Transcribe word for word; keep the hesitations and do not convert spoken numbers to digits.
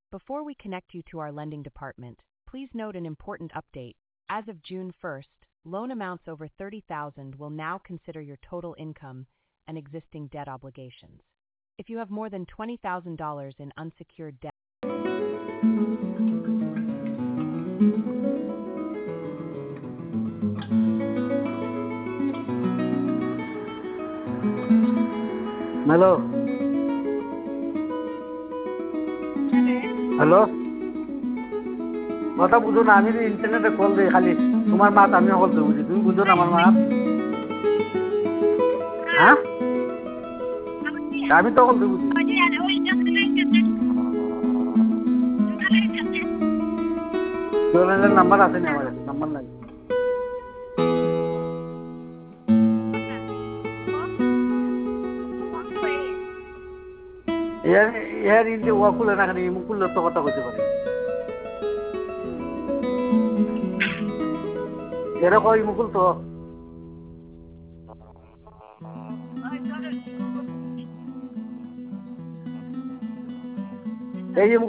Before we connect you to our lending department, please note an important update. As of June first, loan amounts over thirty thousand dollars will now consider your total income and existing debt obligations. If you have more than twenty thousand dollars in unsecured debt, Hello. Hello. কথা বুঝো না আমি ইন্টারনেটে call দিই খালি তোমার মাত আমি কল দেবো বুঝি তুমি বুঝো না আমার মাত হ্যাঁ আমি তো কল দেবো নাম্বার আছে না আমার কাছে নাম্বার নাই यार यार इनके वाकुल है ना कहीं मुकुल तो कता होते पारे यार कोई मुकुल तो ये